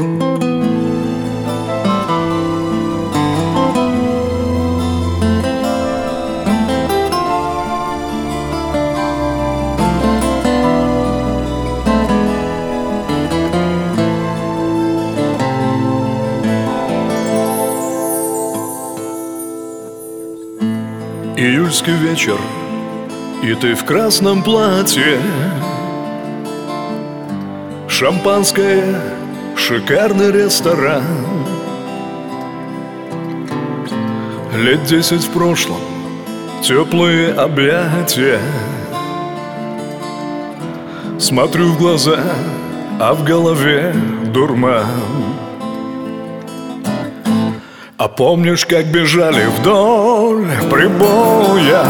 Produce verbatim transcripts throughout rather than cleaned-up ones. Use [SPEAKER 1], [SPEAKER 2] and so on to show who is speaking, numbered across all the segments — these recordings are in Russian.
[SPEAKER 1] Июльский вечер, и ты в красном платье, шампанское, шикарный ресторан. Лет десять в прошлом, теплые объятия. Смотрю в глаза, а в голове дурман. А помнишь, как бежали вдоль прибоя,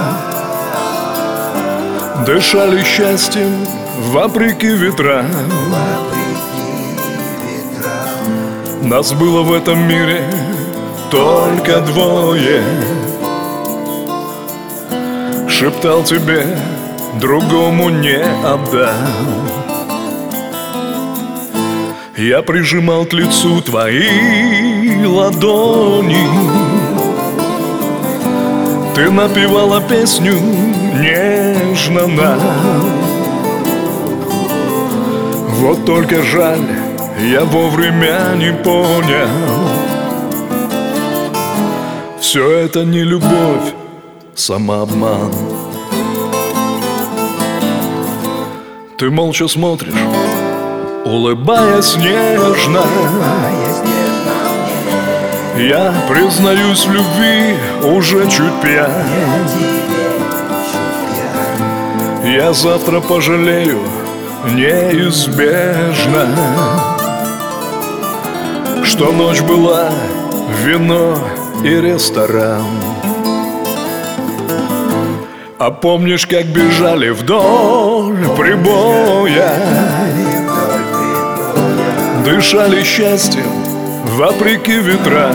[SPEAKER 1] дышали счастьем вопреки ветрам. Нас было в этом мире только двое. Шептал тебе, другому не отдам. Я прижимал к лицу твои ладони. Ты напевала песню нежно нам. Вот только жаль, я вовремя не понял. Все это не любовь, самообман. Ты молча смотришь, улыбаясь нежно. Я признаюсь в любви уже чуть пьян. Я завтра пожалею неизбежно, что ночь была вино и ресторан. А помнишь, как бежали вдоль прибоя, дышали счастьем вопреки ветрам.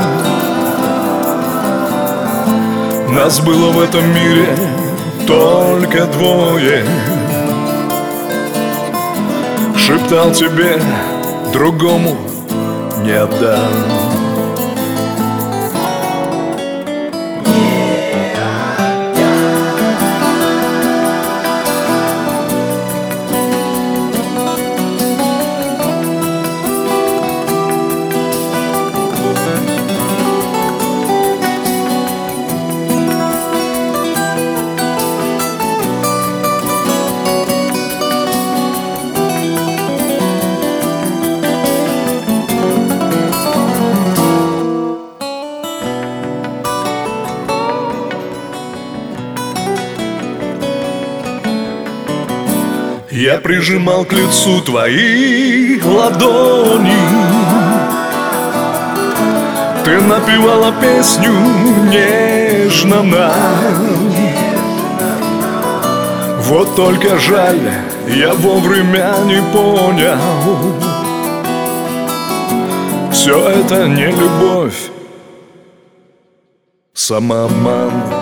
[SPEAKER 1] Нас было в этом мире только двое. Шептал тебе, другому не отдам. Я прижимал к лицу твои ладони. Ты напевала песню нежно нам. Вот только жаль, я вовремя не понял. Все это не любовь, самообман.